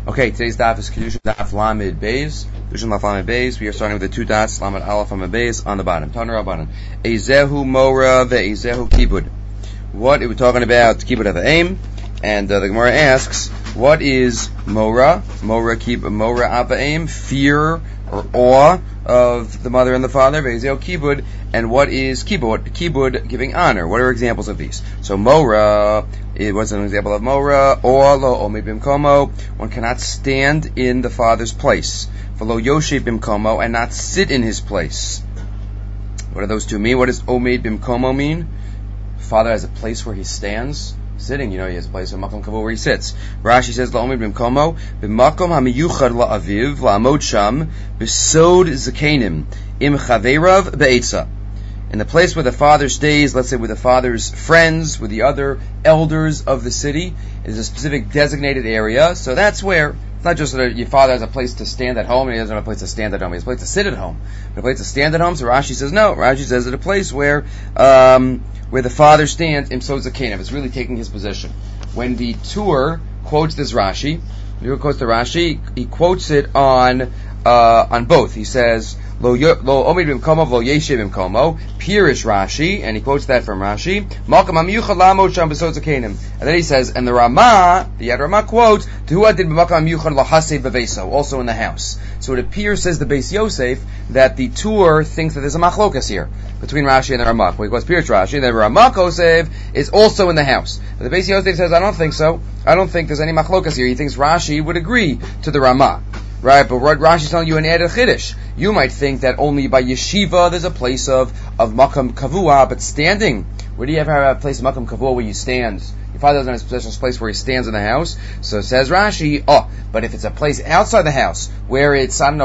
Okay, today's daf is Kedushin Daf Lamed Beis. Kedushin Daf Lamed Beis. We are starting with the two dots, Lamed Aleph Lamed Beis, on the bottom. Taner Rabbanan. Ezehu Mora ve'ezehu Kibud. What are we talking about? Kibud Ava'im. And the Gemara asks, what is Mora? Mora Ava'im, fear or awe of the mother and the father. Ve'ezehu Kibud. And what is Kibud? Kibud, giving honor. What are examples of these? So Mora, it was an example of Mora, or lo omid bimkomo, one cannot stand in the father's place. V'lo yoshev bimkomo, and not sit in his place. What do those two mean? What does omid bimkomo mean? Father has a place where he stands. Sitting, he has a place in Makom Kavur where he sits. Rashi says, lo omid bimkomo, b'makom hamiyuchad la'aviv, la'amod sham, b'sod zakenim, im chaverav be'etza. In the place where the father stays, let's say with the father's friends, with the other elders of the city, is a specific designated area. So that's where, it's not just that your father has a place to stand at home and he doesn't have a place to stand at home. He has a place to sit at home. But a place to stand at home, so Rashi says no. Rashi says that a place where the father stands, imsod zakenim, is really taking his position. When the Tur quotes this Rashi, he quotes it on both. He says, Lo omid bimkomo v'lo yeshiv bimkomo. Pirish Rashi, and he quotes that from Rashi. Malkam hamiyuchad la'amod sham b'sod zakenim. And then he says, and the Yad Ramah quotes, Tehuah did b'makam hamiyuchad lahaseh b'veiso, also in the house. So it appears, says the Beis Yosef, that the Tur thinks that there's a machlokas here between Rashi and the Ramah. Well, he quotes Pirish Rashi, and the Ramah Kosev is also in the house. But the Beis Yosef says, I don't think so. I don't think there's any machlokas here. He thinks Rashi would agree to the Ramah. Right, but what Rashi's telling you in Eder Chiddush, you might think that only by yeshiva there's a place of makam kavua, but standing, where do you ever have a place of makam kavua where you stand? Your father doesn't have a special place where he stands in the house. So says Rashi, but if it's a place outside the house, where it's, in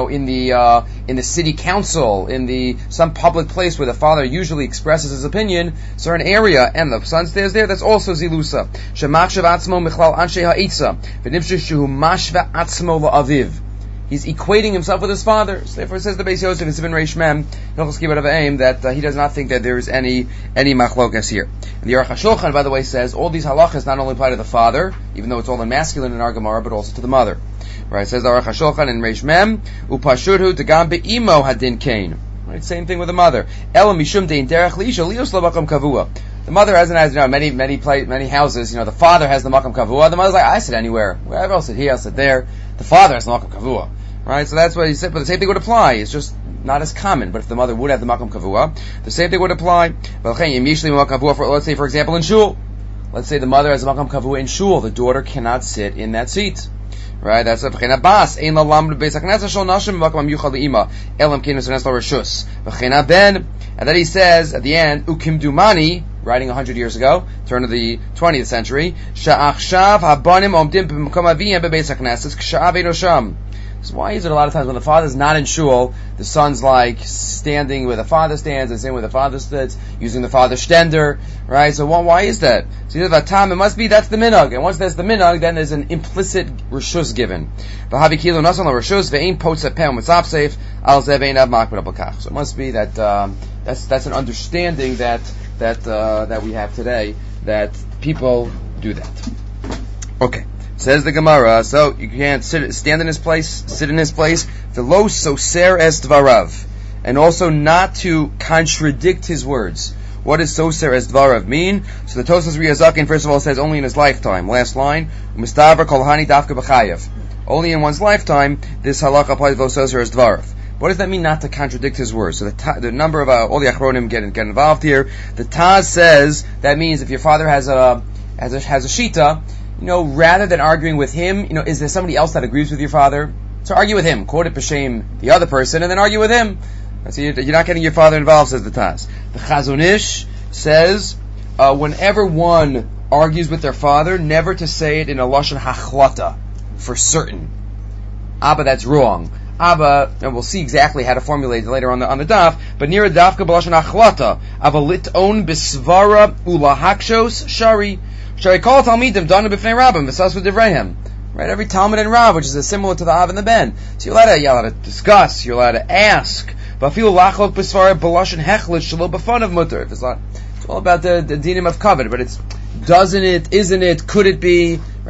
the city council, some public place where the father usually expresses his opinion, so an area, and the son stays there, that's also zilusa. Shemachshav atzmo michlal anshe ha'itza, v'nimsheshu mashva atzmo la'aviv. He's equating himself with his father. So therefore, it says the Beis Yosef in Sivan Reish Mem, that he does not think that there is any machlokas here. And the Aruch HaShulchan, by the way, says all these halachas not only apply to the father, even though it's all in masculine in our Gemara, but also to the mother. Right? It says the Aruch HaShulchan in Reish Mem, upashurhu degam be'imo hadin kain. Right? Same thing with the mother. Elam mishum dein derech liisha lios lo makam kavua. The mother has many houses. The father has the makam kavua. The mother's like, I sit anywhere. Wherever I'll sit here, I'll sit there. The father has the makam kavua. Right, so that's what he said, but the same thing would apply. It's just not as common. But if the mother would have the makam kavua, the same thing would apply. Let's say, for example, in shul. Let's say the mother has the makam kavua in shul. The daughter cannot sit in that seat. Right, that's a b'chena bas. Ein la lam beis haknesa shel nashim makam yuchad leima elam kinu senes la reshus b'chena ben. And then he says at the end, ukim dumani, writing 100 years ago, turn of the 20th century, sha'achshav habanim omdim b'makam aviyim bebeis hakneses k'sha'av eino sham. So why is it a lot of times when the father's not in shul, the son's like standing where the father stands and sitting where the father sits, using the father's shtender, right? So why is that? So he says, it must be that's the minhag. And once that's the minhag, then there's an implicit reshus given. So it must be that that's an understanding that we have today, that people do that. Okay. Says the Gemara, so you can't stand in his place, sit in his place, v'lo soser es dvarav, and also not to contradict his words. What does soser es dvarav mean? So the Tosas Riyazakin, first of all, says only in his lifetime. Last line, Mustavar kol hani dafka b'chayev. Only in one's lifetime, this halakha applies v'lo soser es dvarav. What does that mean, not to contradict his words? So the number of all the Achronim get involved here. The Taz says that means if your father has a shita, rather than arguing with him, is there somebody else that agrees with your father? So argue with him, quote it b'shem the other person, and then argue with him. So you're not getting your father involved, says the Taz. The Chazon Ish says, whenever one argues with their father, never to say it in a lashon hachlata, for certain. Abba, that's wrong. Abba, and we'll see exactly how to formulate it later on the daf, but near a dafka b'lashon hachlata, Abba liton bisvara ulahakshos shari. Shall I call Talmidim dana b'fnei Rabbim v'sas v'divreihem? Right, every Talmud and Rav, which is similar to the Av and the Ben. So you're allowed to discuss, you're allowed to ask. But feel lachlok b'svara b'lashon hechlet shelo b'fanav mutter. It's all about the dinim of covet, but it's doesn't it, isn't it, could it be? Right,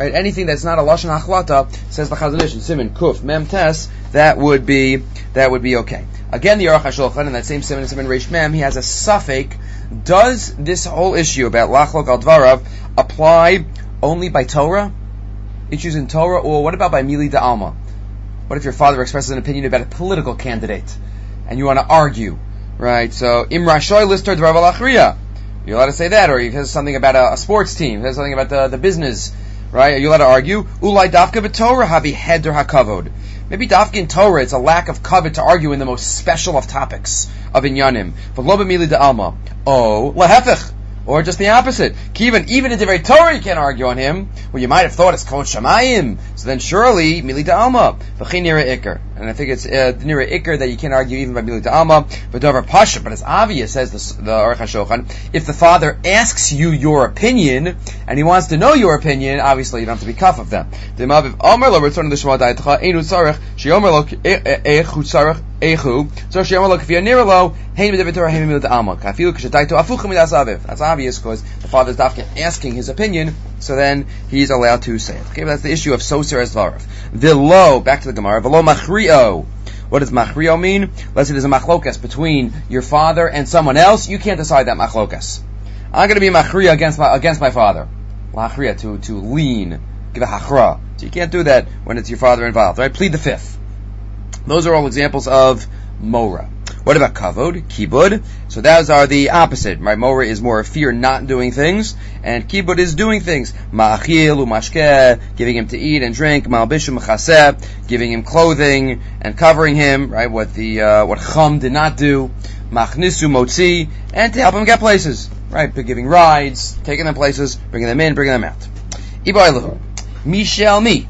right? Anything that's not a lashon hachlata, says the Chazon Ish in Siman Kuf Mem Tes, that would be okay. Again, the Aruch HaShulchan in that same Siman Reish Mem, he has a suffix. Does this whole issue about lachlok al dvarav apply only by Torah, issues in Torah, or what about by Mili D'Alma? What if your father expresses an opinion about a political candidate and you want to argue, right? So Im Rashoy Lister Dvarav al Achriya, you're allowed to say that, or if there's something about a sports team, there's something about the business, right? Are you allowed to argue? Ulai dafka b'Torah havi heder hakavod. Maybe dafka in Torah it's a lack of kavod to argue in the most special of topics of inyanim. V'lo b'mili d'alma. Oh, lahefech. Or just the opposite. Even in Divrei Torah you can't argue on him. Well, you might have thought it's Kol Shamayim. So then surely, Mili D'Alma. V'chi Nira Iker. And I think it's Nira Iker that you can't argue even by Mili D'Alma. V'dover Pasha. But it's obvious, says the Aruch HaShulchan, if the father asks you your opinion, and he wants to know your opinion, obviously you don't have to be cuff of them. The Maviv Omer lo return to the Shema Da'itcha, Einu Tzarech, Sheomer lo Echu Tzarech, Echu, so Sheomer lo K'viyah Nira lo, Hein B'Divrei Torah, Hein Mili D'Alma. Kafilu K'shetaitu Afuchim Midas Aviv. That's obvious because the father's dafka asking his opinion, so then he's allowed to say it. Okay, but that's the issue of Soser as Dvarav. V'lo, back to the Gemara, V'lo Machrio. What does Machrio mean? Let's say there's a machlokas between your father and someone else. You can't decide that machlokas. I'm going to be Machrio against my father. Machria, to lean, give a hachra. So you can't do that when it's your father involved, right? Plead the fifth. Those are all examples of Mora. What about kavod, kibud? So those are the opposite, right? Mora is more fear not doing things, and kibud is doing things. Ma'achil umashkeh, giving him to eat and drink. Ma'albishu mechaseh, giving him clothing and covering him, right? What Chum did not do. Machnisu motzi, and to help him get places, right? Giving rides, taking them places, bringing them in, bringing them out. Ibaylahu, Mishel mi.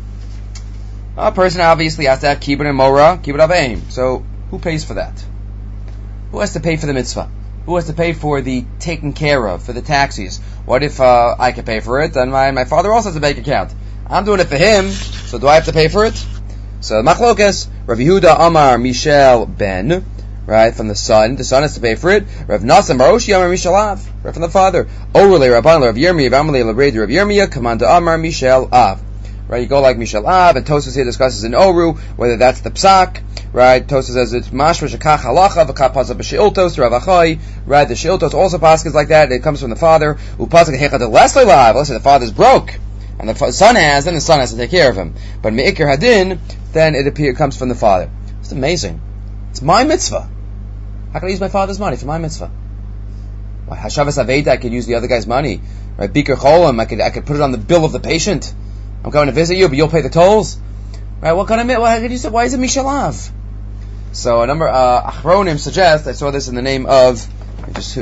A person obviously has to have kibud and mora, kibud aveim. So who pays for that? Who has to pay for the mitzvah? Who has to pay for the taken care of, for the taxis? What if I can pay for it? Then my father also has a bank account. I'm doing it for him, so do I have to pay for it? So Machlokes, Rav Yehuda Amar Mishel Ben, right, from the son has to pay for it. Rav Nasa Maroshi Amar Mishel Av, right, from the father. Orule Rabban Rav Yirmiyah, Amalei Labredi Rav Yirmiyah, Kamanda Amar Mishel Av. Right, you go like Mishel Av, and Tosfos here discusses in Oru, whether that's the psak, right? Tosfos says it's mashma shekach halacha v'kach pasuk b'sheiltos Rav Achai, right? The sheiltos also pasuk like that. It comes from the father. Upasuk hechad lesli lav. Let's say the father's broke, and the son has, then the son has to take care of him. But me'ikir hadin, then it comes from the father. It's amazing. It's my mitzvah. How can I use my father's money for my mitzvah? Why hashavas aveda? I could use the other guy's money, right? Bikur cholim. I could put it on the bill of the patient. I'm going to visit you, but you'll pay the tolls, right? What kind of why is it Mishalav? So a number Achronim suggest. I saw this in the name of just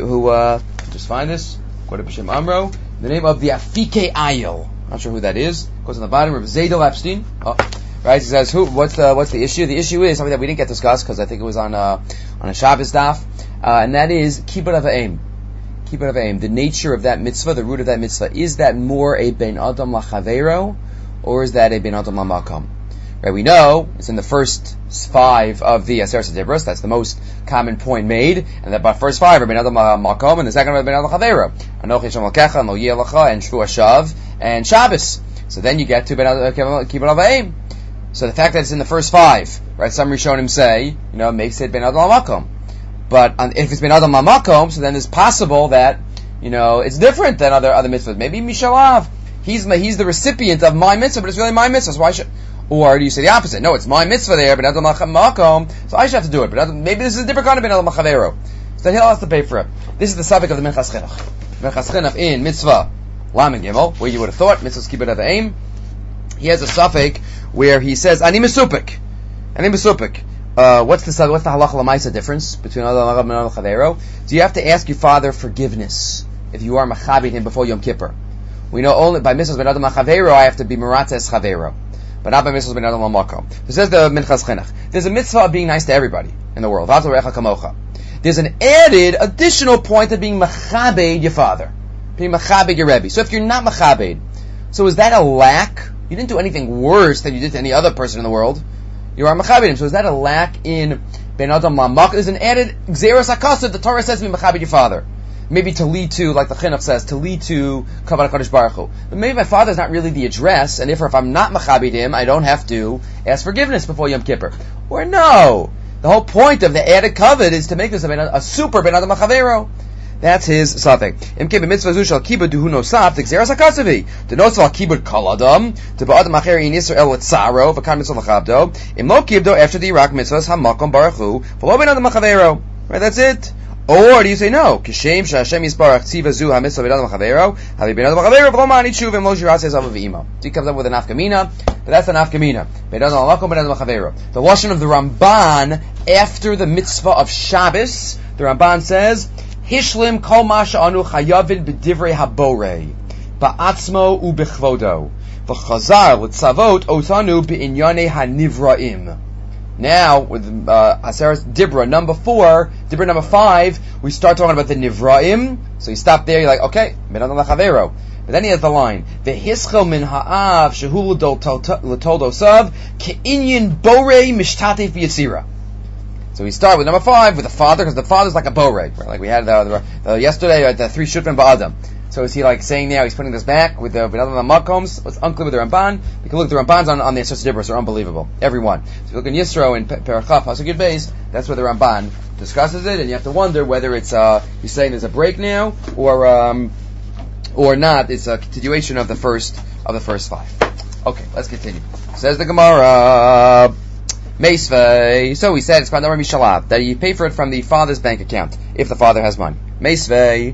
find this. Quote B'Shem Amro. The name of the Afike Ayil. Not sure who that is. Goes on the bottom of Zadel Epstein. Oh, right? He says what's the issue? The issue is something that we didn't get discussed because I think it was on a Shabbos daf, and that is kibbud avayim. Kibbud avayim. The nature of that mitzvah, the root of that mitzvah, is that more a ben adam lachavero, or is that a ben adam lamakom? Right, we know it's in the first 5 of the Aseret Dibros. That's the most common point made, and that by first 5 are ben adam lamakom, and the second are ben adam lachavero. Anochi Shem Alkecha, Lo Yelacha, and Shvu Hashav, and Shabbos. So then you get to ben kibbud avayim. So the fact that it's in the first 5, right? Some Rishonim say, makes it ben adam lamakom. But if it's ben adam lamakom, so then it's possible that it's different than other mitzvahs. Maybe Mishalav. He's the recipient of my mitzvah, but it's really my mitzvah, so why should... Or do you say the opposite? No, it's my mitzvah there, but Adam Makom, so I should have to do it. But maybe this is a different kind of Ben Adam Machavero. So then he'll have to pay for it. This is the subject of the Minchas Chinuch. Minchas Chinuch in Mitzvah Lam and Gimel, where you would have thought, Mitzvah's Kibbud Avayim. He has a suffix where he says, Ani Mesupik. Ani Mesupik. What's the halacha l'maisa difference between Adam Machavero and Adam Machavero? Do you have to ask your father forgiveness if you are Machabit him before Yom Kippur? We know only by Mitzvah's Ben Adam Machavero I have to be Meratzes Chavero, but not by Mitzvah's Ben Adam Lamakom. So says the Minchas Chinuch. There's a mitzvah of being nice to everybody in the world. There's an additional point of being Machabed your father, being Machabed your Rebbe. So if you're not Machabed, so is that a lack? You didn't do anything worse than you did to any other person in the world. You are Machabed him. So is that a lack in Ben Adam Lamakom? There's an added Xeros HaKasav. The Torah says to be Machabed your father. maybe to lead to, like the Chinuch says, to lead to Kavanah Kadosh Baruch Hu. But maybe my father's not really the address, and if I'm not Machabed him, I don't have to ask forgiveness before Yom Kippur. Or no, the whole point of the added covet is to make this a super Ben Adam Machavero. That's his Safek. Im Kibbud Mitzvah Zu Shal Kibud Duhu Nosaf T'Gzeras HaKasavi The Nosaf Kibud Kol Adam T'Ba Adam Acher In Yisrael Etzaro V'Kan Mitzvah L'Chabdo Im Lo Kibdo After the Iraq Mitzvahs HaMakom Baruch Hu V'Lo Ben Adam Machavero. Right, that's it. Or do you say no? Kishem Shashem Yisbarach Tziva Zu HaMitzvah Ben Adam Machavero Havi Ben Adam Machavero V'Lo Ma'ani Tshuv Im Lo Shiras Ezav V'Imo. So he comes up with an Afkamina, but that's an Afkamina. Ben Adam Makom Ben Adam Machavero. The Lashon of the Ramban after the Mitzvah of Shabbos, the Ramban says Hishlim kol ma she'anu chayavin b'divrei haborei ba'atzmo u'bechvodo v'chazar l'tzavot otanu b'inyonei hanivraim. Now, with Aseres Dibra number 4, Dibra number 5, we start talking about the Nivraim. So you stop there, you're like, okay, Ben Adam L'Chavero. But then he has the line, V'hischel min ha'av shehu l'toldosav ke'inyin borei mishtatef v'yitzira. So we start with number 5 with the father, because the father's like a borei. Like we had yesterday at the 3 Shutfim Ba'adam. So is he like saying now he's putting this back with the Ben Adam Makoms? It's unclear with the Ramban. We can look at the Rambans on the Aseres Dibros, they're unbelievable. Every one. So if you look in Yisro in Perachaf Pasuk Yud Beis, that's where the Ramban discusses it, and you have to wonder whether it's he's saying there's a break now or not. It's a continuation of the first 5. Okay, let's continue. Says the Gemara, Meisvei. So we said it's Pandamar Mishalav, that you pay for it from the father's bank account if the father has money. Meisvei.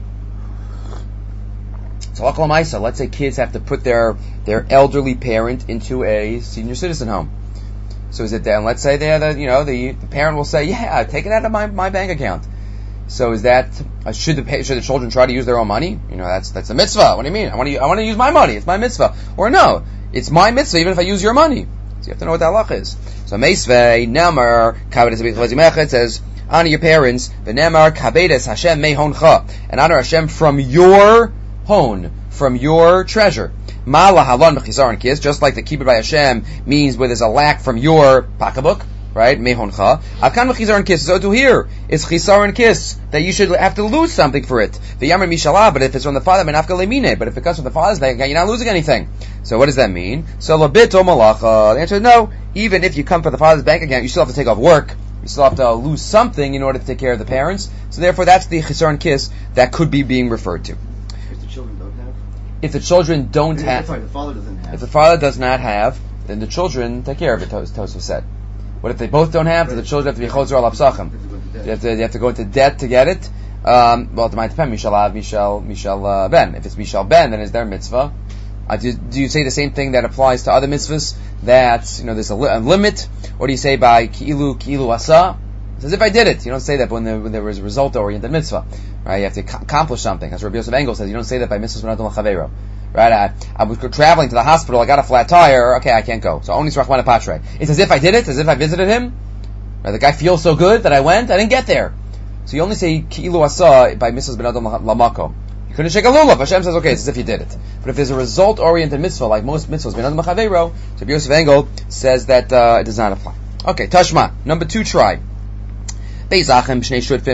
So let's say kids have to put their elderly parent into a senior citizen home. So is it then? Let's say the parent will say, "Yeah, take it out of my bank account." So is that should the children try to use their own money? That's a mitzvah. What do you mean? I want to use my money. It's my mitzvah. Or no, it's my mitzvah even if I use your money. So you have to know what that halach is. So meisvei namar kavedes says honor your parents. The namar kavedes Hashem mehoncha, and honor Hashem from your hon, from your treasure. Ma'ala halon b'chisaron kis, just like the kibud by Hashem means where there's a lack from your pocketbook, right? Mehoncha. Akan b'chisaron kis, so to here, it's chisaron kis, that you should have to lose something for it. The yamar mishalah, but if it's from the father, menafka lemine, but if it comes from the father's bank account, you're not losing anything. So what does that mean? So labito malacha. The answer is no. Even if you come from the father's bank account, you still have to take off work. You still have to lose something in order to take care of the parents. So therefore, that's the chisaron kis that could be being referred to. If the children don't have, the father doesn't have. If the father does not have, then the children take care of it. Tosfos said. What if they both don't have? Then the children have to be chozor al apsachim. They have to go into debt to get it. Well, it might depend. Mishal ben. If it's Mishal ben, then is there mitzvah? Do you say the same thing that applies to other mitzvahs? That there's a limit, or do you say by ki'ilu asa? It's as if I did it. You don't say that when there was a result-oriented mitzvah. Right? You have to accomplish something. As Rabbi Yosef Engel says, you don't say that by mitzvahs when Adam L'Chavero. Right? I was traveling to the hospital, I got a flat tire, okay, I can't go. So only Rachmana Patre. It's as if I did it, as if I visited him. Right? The guy feels so good that I went, I didn't get there. So you only say ki'ilu asa by mitzvahs ben Adam L'Makom. You couldn't shake a lulav. Hashem says, okay, it's as if you did it. But if there's a result-oriented mitzvah, like most mitzvahs ben Adam L'Chavero, so Rabbi Yosef Engel says that it does not apply. Okay, Tashma. Number 2 try. You have 2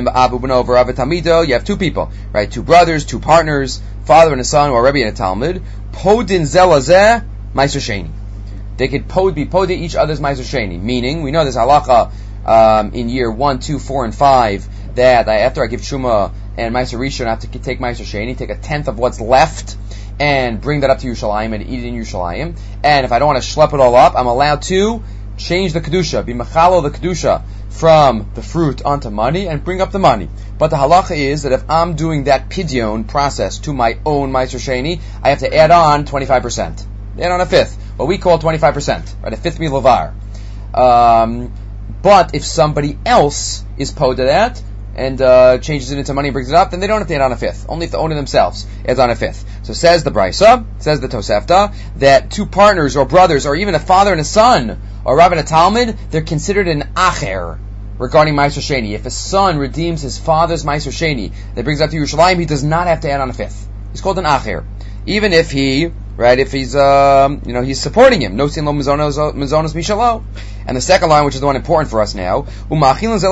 people, right? 2 brothers, 2 partners, father and a son, or a Rebbe and a Talmud. Podin zelazeh meiser sheni. They could be podin each other's meiser sheni. Meaning, we know there's halacha in year 1, 2, 4, and 5 that after I give Truma and meiser rishon, I have to take meiser sheni, take a tenth of what's left, and bring that up to Yerushalayim and eat it in Yerushalayim. And if I don't want to schlep it all up, I'm allowed to change the kedusha, be machalo the kedusha from the fruit onto money and bring up the money. But the halacha is that if I'm doing that pidyon process to my own meiser sheni, I have to add on 25%. Add on a fifth. What we call 25%, right? A fifth milavar. But if somebody else is poded that and changes it into money and brings it up, then they don't have to add on a fifth. Only if the owner themselves adds on a fifth. So says the Brisa, says the Tosefta, that 2 partners or brothers or even a father and a son or Rav and a Talmud, they're considered an acher regarding Meiser Sheni. If a son redeems his father's Meiser Sheni that brings it up to Yerushalayim, he does not have to add on a fifth. He's called an acher. Even if he right? If he's, he's supporting him. No sin lo mizonos mishalo. And the second line, which is the one important for us now, and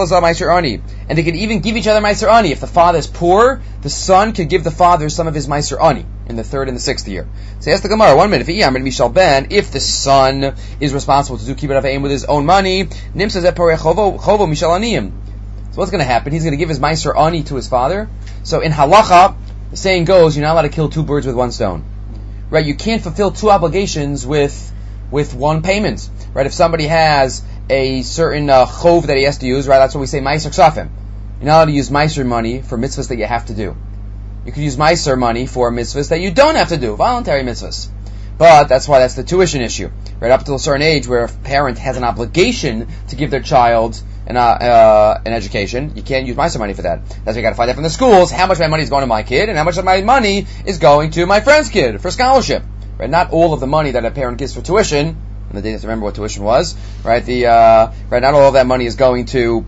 they could even give each other meiser ani. If the father is poor, the son could give the father some of his meiser ani in the 3rd and the 6th year. So ask the Gemara, 1 minute, if the son is responsible to do kibbut avayim with his own money, nimsa zeh poreh chovo mishal aniyim. So what's going to happen? He's going to give his meiser ani to his father. So in halacha, the saying goes, you're not allowed to kill 2 birds with 1 stone. Right? You can't fulfill 2 obligations with 1 payment. Right? If somebody has a certain chov that he has to use, right? That's what we say meiser ksafim. You're not allowed to use meiser money for mitzvahs that you have to do. You can use meiser money for mitzvahs that you don't have to do, voluntary mitzvahs. But that's the tuition issue. Right? Up to a certain age where a parent has an obligation to give their child an education, you can't use meiser money for that. That's why you got to find out from the schools how much of my money is going to my kid and how much of my money is going to my friend's kid for scholarship. Right? Not all of the money that a parent gives for tuition, and the day to remember what tuition was. Right? Not all of that money is going to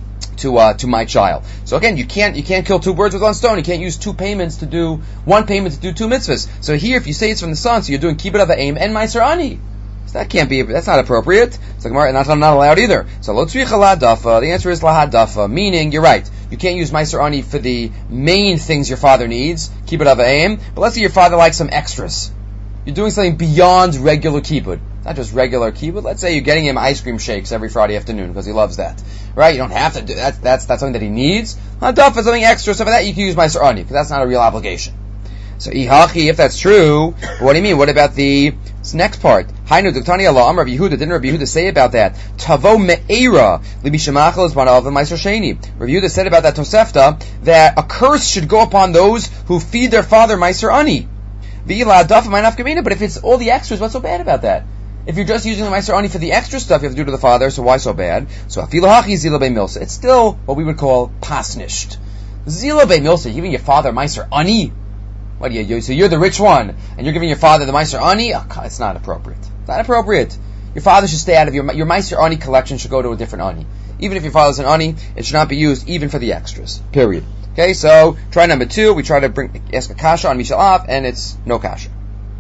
my child. So again, you can't kill 2 birds with 1 stone. You can't use 2 payments to do 1 payment to do 2 mitzvahs. So here, if you say it's from the son, so you're doing kibbut avayim and meiser ani. So that's not appropriate. It's like not allowed either. So lo tzricha lahadafa. The answer is lahadafa, meaning you're right. You can't use meiser ani for the main things your father needs, kibbut avayim. But let's say your father likes some extras. You're doing something beyond regular kibbut. Not just regular kibbut. Let's say you're getting him ice cream shakes every Friday afternoon because he loves that. Right? You don't have to do that. That's something that he needs. Hadafa is something extra. So for that you can use meiser ani because that's not a real obligation. So ihachi, if that's true, what do you mean? What about the next part? Hainu Duktani Allah Amar Rav Yehuda. Didn't Rav Yehuda say about that? Tavo me'era libi shemachal is one of the meiser sheni. Rav Yehuda said about that Tosefta that a curse should go upon those who feed their father meiser ani. But if it's all the extras, what's so bad about that? If you're just using the meiser ani for the extra stuff you have to do to the father, so why so bad? So afilu hachi zila bei milsa. It's still what we would call pasnished. Zila bei milsa, giving your father meiser ani. What do you? So you're the rich one, and you're giving your father the meiser ani? Oh, it's not appropriate. It's not appropriate. Your father should stay out of your meiser ani collection. Should go to a different ani. Even if your father's an ani, it should not be used even for the extras. Period. Okay, so try number 2. We try to ask a kasha on Mishal Av, and it's no kasha.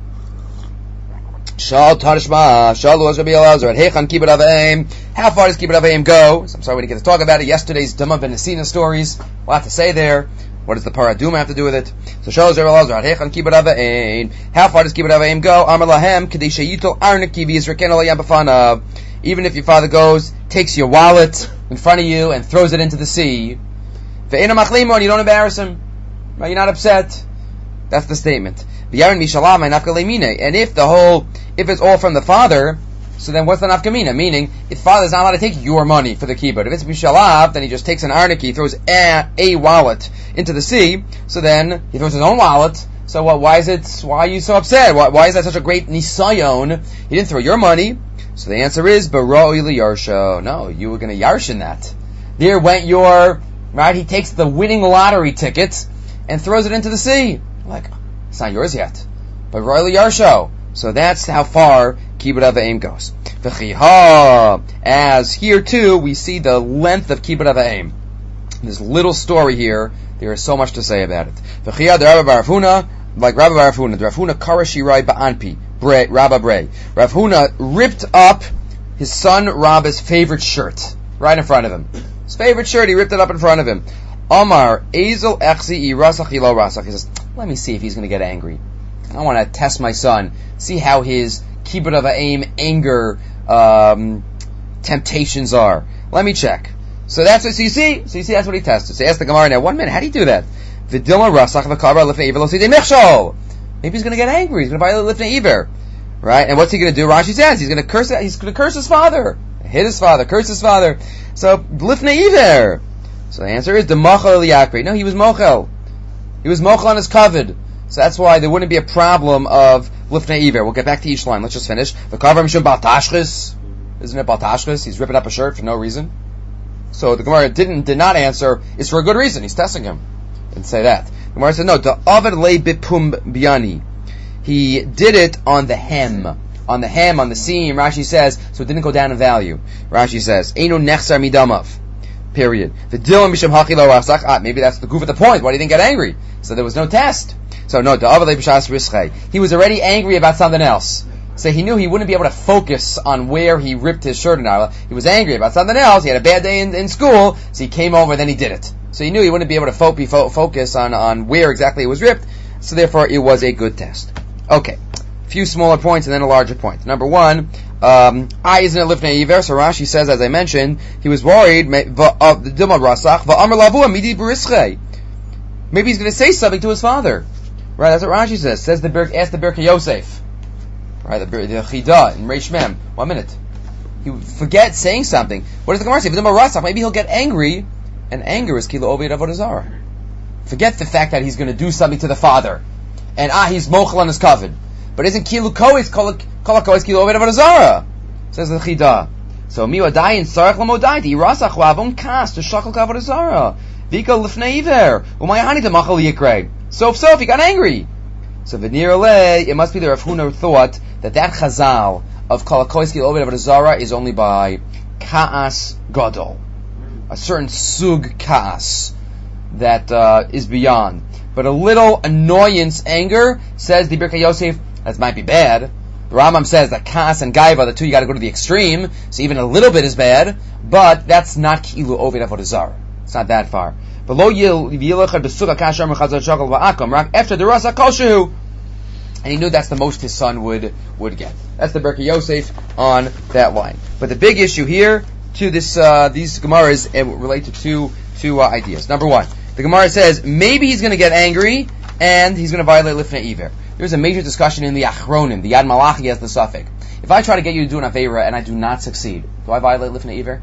Shal Tarishma, Shal Luz Rabbi Elazar, Hechan Kibbut Avayim. How far does Kibbut Avayim go? So I'm sorry we didn't get to talk about it. Yesterday's Dama Ben Nesina stories. We'll have to say there. What does the Paraduma have to do with it? So Shal Luz Rabbi Elazar, Hechan Kibbut Avayim. How far does Kibbut Avayim go? Amar Lahem, Kadei Sheyitol Arnaki V'Yizraken Al Yam B'Fanav. Even if your father goes, takes your wallet in front of you and throws it into the sea, Ve'ena Machlimo, and you don't embarrass him. Right? You're not upset. That's the statement. And if it's all from the father, so then what's the nafkamina? Meaning, if the father's not allowed to take your money for the kibbut. If it's mishalav, then he just takes an arniki, throws a wallet into the sea, so then he throws his own wallet. So why are you so upset? Why is that such a great nisayon? He didn't throw your money. So the answer is, baroi li yarsho. No, you were going to yarsh in that. There went your, right, he takes the winning lottery ticket and throws it into the sea. Like, it's not yours yet. But Royal Yarsho. So that's how far Kibbut Avayim goes. As here too, we see the length of Kibbut Avayim. This little story here, there is so much to say about it. Like Rabbi Bar Huna, Rav Huna Karashirai Ba'anpi, Rabba Bray. Rav Huna ripped up his son Rabba's favorite shirt, right in front of him. His favorite shirt, he ripped it up in front of him. Amar, Ezel Echzi Rasach Ilo Rasach. He says, let me see if he's going to get angry. I want to test my son, see how his Kibbut Avayim anger temptations are. Let me check. So that's what you see. So you see, that's what he tested. So ask the Gemara now. 1 minute, how do you do that? V'dilma Rasach v'kabra lifnei iver lo sidei mechshol. Maybe he's going to get angry. He's going to buy lifnei iver, right? And what's he going to do? Rashi says he's going to curse. He's going to curse his father, hit his father, curse his father. So lifnei iver. So the answer is the mochel liyakri. No, he was mochel. He was mochel on his kavod. So that's why there wouldn't be a problem of lifnei iver. We'll get back to each line. Let's just finish. The kavar mishum baltashchis. Isn't it baltashchis? He's ripping up a shirt for no reason. So the Gemara did not answer. It's for a good reason. He's testing him. Didn't say that. The Gemara said no. The avad le bipum biani. He did it on the hem, on the seam. Rashi says so it didn't go down in value. Rashi says einu nechsar midamav. Period. The dilam mishum haki lo rasach. Maybe that's the goof at the point. Why do you think get angry? So there was no test. So no, he was already angry about something else. So he knew he wouldn't be able to focus on where he ripped his shirt and he was angry about something else. He had a bad day in school, so he came over and then he did it. So he knew he wouldn't be able to focus on where exactly it was ripped, so therefore it was a good test. Okay, a few smaller points and then a larger point. Number one, isn't it lifnei iver? So Rashi says, as I mentioned, he was worried, maybe he's going to say something to his father. Right, that's what Rashi says. Ask the Birkei Yosef. Right, the Chida in Reish Mem. 1 minute. He forget saying something. What does the Gemara say? Maybe he'll get angry, and anger is kilo oved avodah zarah. Forget the fact that he's going to do something to the father, and he's mochel on his covet. But isn't kilo kois kol kois kilo oved avodah zarah? Says the Chida. So miwadayin sarach lamodayti rasach lavon kas to shakal avodah zarah. Vika lifnei iver umayahani to machal yikrei. So he got angry. So it must be the Rav Huna thought that chazal of kol kois kilo oved avodah zarah is only by kaas gadol, a certain sug kaas that is beyond. But a little annoyance, anger, says the Birkei Yosef, that might be bad. The Rambam says that kaas and gaiva, the two, you got to go to the extreme, so even a little bit is bad, but that's not kilu oved avodah zarah. It's not that far. But lo yilachad besuga kasher mechazar shakal va'akom rak after the rasa kol shehu, and he knew that's the most his son would get. That's the Birkei Yosef on that line. But the big issue here to this these Gemaras relate to two ideas. Number one, the Gemara says maybe he's going to get angry and he's going to violate lifnei iver. There's a major discussion in the Achronim. The Yad Malachi has the suffix. If I try to get you to do an Aveira and I do not succeed, do I violate lifnei iver?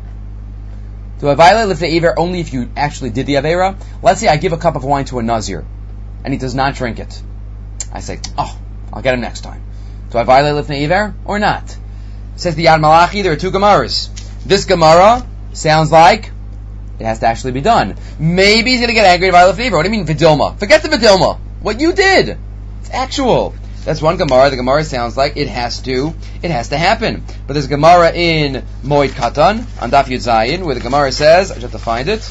Do I violate lifnei iver only if you actually did the Aveira? Let's say I give a cup of wine to a Nazir and he does not drink it. I say, I'll get him next time. Do I violate lifnei iver or not? Says the Yad Malachi, there are two Gemaras. This Gemara sounds like it has to actually be done. Maybe he's going to get angry about lifnei iver. What do you mean vidilma? Forget the vidilma. What you did. It's actual. That's one Gemara. The Gemara sounds like it has to happen. But there's a Gemara in Moed Katan on Daf Yud Zayin where the Gemara says, I just have to find it.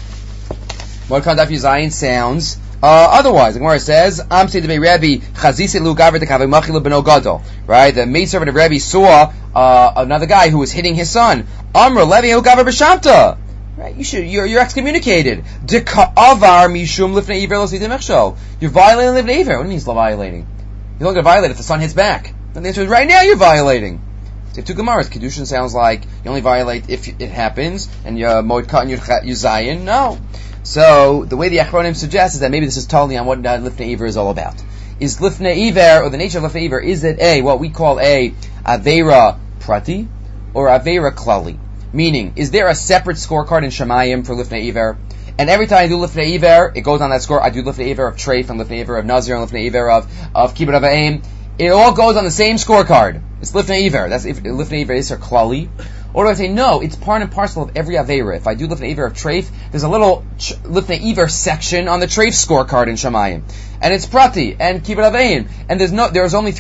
Moed Katan Daf Yud Zayin sounds otherwise. The Gemara says, Amsi de Rabbi Chazisi lu gaver de kavei machil beno gadol. Right? The maidservant of Rabbi saw another guy who was hitting his son. Amra levi hu gaver b'shamta. Right? You're excommunicated. Deka'avar mishum lifnei iver lo sidim echshol. You're violating lifnei iver. What do you mean he's violating? You're not going to violate if the son hits back. And the answer is right now you're violating. So you have two Gemaras. Kedushin sounds like you only violate if it happens, and you're Moed Katan Yuzayin. No. So the way the Achronim suggests is that maybe this is totally on what lifnei iver is all about. Is lifnei iver, or the nature of lifnei iver, is it what we call a aveira prati or aveira klali? Meaning, is there a separate scorecard in Shemayim for lifnei iver? And every time I do lifnei iver, it goes on that score. I do lifnei iver of treif and lifnei iver of nazir and lifnei iver of kibbut avayim. It all goes on the same scorecard. It's lifnei iver. That's if lifnei iver is her klali. Or do I say no? It's part and parcel of every aveira. If I do lifnei iver of treif, there's a little lifnei iver section on the treif scorecard in Shemayim, and it's prati and kibbut avayim. And there's only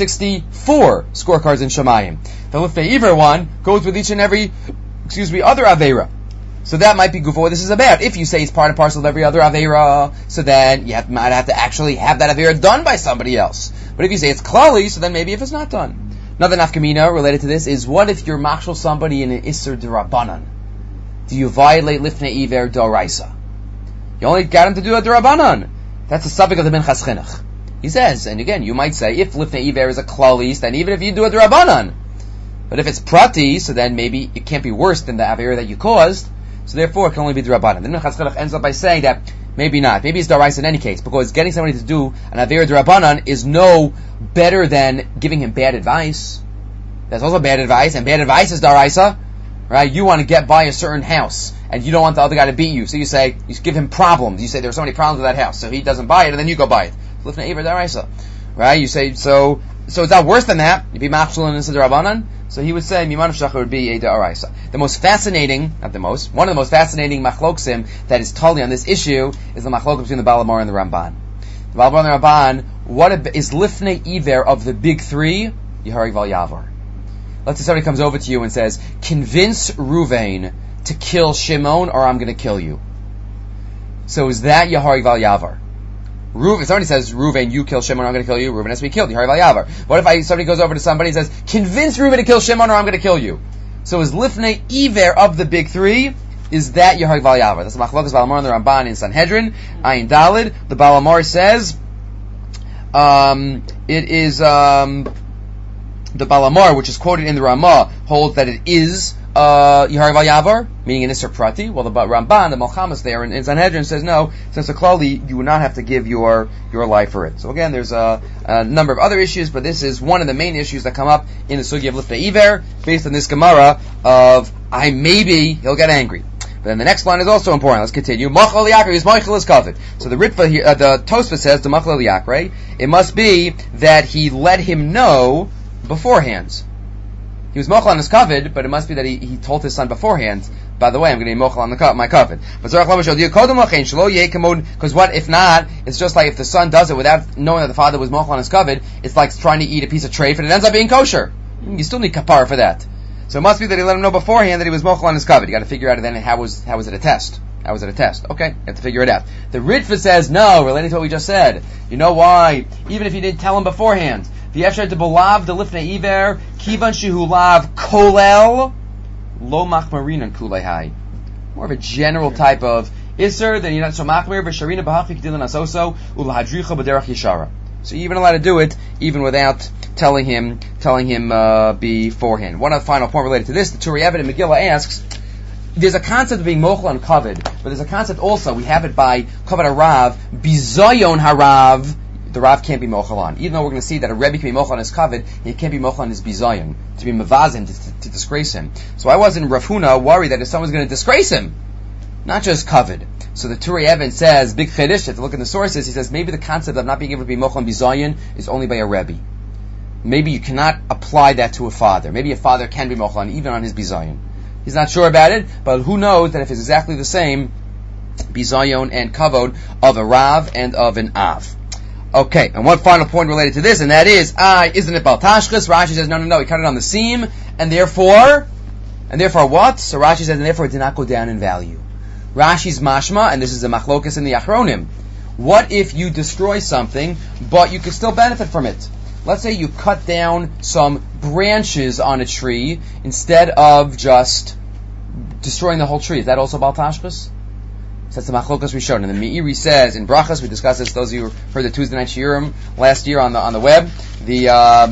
364 scorecards in Shemayim. The lifnei iver one goes with each and every other aveira. So that might be what this is about. If you say it's part and parcel of every other aveira, so then you might have to actually have that aveira done by somebody else. But if you say it's klali, so then maybe if it's not done. Another nafkamina related to this is, what if you're machshel somebody in an isser d'Rabbanan? Do you violate lifnei iver d'oraisa? You only got him to do a d'Rabbanan. That's a subject of the Minchas Chinuch. He says, and again, you might say, if lifnei iver is a klalis, then even if you do a d'Rabbanan. But if it's prati, so then maybe it can't be worse than the aveira that you caused, so therefore it can only be d'Rabbanan. The Minchas Chinuch ends up by saying that maybe not. Maybe it's d'oraisa in any case, because getting somebody to do an aveira d'Rabbanan is no better than giving him bad advice. That's also bad advice, and bad advice is d'oraisa, right? You want to get by a certain house, and you don't want the other guy to beat you, so you give him problems. You say there are so many problems with that house, so he doesn't buy it, and then you go buy it. Lifnei iver d'oraisa, right? You say, so it's not worse than that. You'd be machshel in the d'Rabbanan. So he would say, Miman of Shachar would be a d'oraisa. One of the most fascinating machloksim that is totally on this issue is the machlok between the Baal HaMaor and the Ramban. The Baal HaMaor and the Ramban, what is lifnei iver of the big three? Yehareg val yavar. Let's say somebody comes over to you and says, convince Ruvain to kill Shimon or I'm going to kill you. So is that Yehareg val yavar? If somebody says, Reuven, you kill Shimon, or I'm going to kill you, Reuven has to be killed. What if somebody goes over to somebody and says, convince Reuven to kill Shimon, or I'm going to kill you? So is Lifnei Iver of the big three, is that Yehar Val Yavar? That's the Machlokas Baal HaMaor and the Ramban in Sanhedrin, Ayin Dalid. The Baal HaMaor says, it is, the Baal HaMaor, which is quoted in the Ramah, holds that it is Yehar Val Yavar, meaning an Isser Prati, while the Ramban, the Malchamas there in Sanhedrin says no, since the Klali, you would not have to give your life for it. So again, there's a number of other issues, but this is one of the main issues that come up in the Sugya of Lifnei Iver, based on this Gemara of, maybe he'll get angry. But then the next line is also important. Let's continue. Machal Yakre is Michael is covered. So the Ritva here, the Tosfos says the Machal Yakre, it must be that he let him know beforehand. He was mochel on his covet, but it must be that he told his son beforehand, by the way, I'm going to be mochel on my covet. Because what if not? It's just like if the son does it without knowing that the father was mochel on his covet, it's like trying to eat a piece of treif and it ends up being kosher. You still need kapara for that. So it must be that he let him know beforehand that he was mochel on his covet. You got to figure out then how was it a test? How was it a test? Okay, you have to figure it out. The Ritva says no, relating to what we just said. You know why? Even if you didn't tell him beforehand. The Yefsher de Bolav, the Lifnei Iver, Kivan Shehu Lav Kolel, Lo Machmarinan Kulehai. More of a general type of Isser than you're not so Machmir, V'Sharina B'Hachik Dilan Asoso, Ulahadricha B'Derach Yeshara. So you're even allowed to do it, even without telling him beforehand. One other final point related to this, the Turi Eved in Megillah asks, there's a concept of being mochel on kavod, but there's a concept also, we have it by kavod harav, bizayon harav, the Rav can't be mochel on. Even though we're going to see that a Rebbe can be mochel on his kavod, he can't be mochel on his bizayon, to be mavazim, to disgrace him. So I wasn't Rav Huna worried that if someone's going to disgrace him, not just kavod. So the Turi Eved says, big chiddush, if you look in the sources, he says maybe the concept of not being able to be mochel on bizayon is only by a Rebbe. Maybe you cannot apply that to a father. Maybe a father can be mochel on, even on his bizayon. He's not sure about it, but who knows that if it's exactly the same, bizayon and kavod of a Rav and of an Av. Okay, and one final point related to this, and that is, isn't it Bal Tashchis? Rashi says, no, he cut it on the seam, and therefore what? So Rashi says, and therefore it did not go down in value. Rashi's mashma, and this is the machlokas in the Achronim. What if you destroy something, but you could still benefit from it? Let's say you cut down some branches on a tree, instead of just destroying the whole tree. Is that also Bal Tashchis? So that's the Machlokas we showed. And the Meiri says, in Brachas, we discussed this, those of you who heard the Tuesday night Shiurim last year on the web, the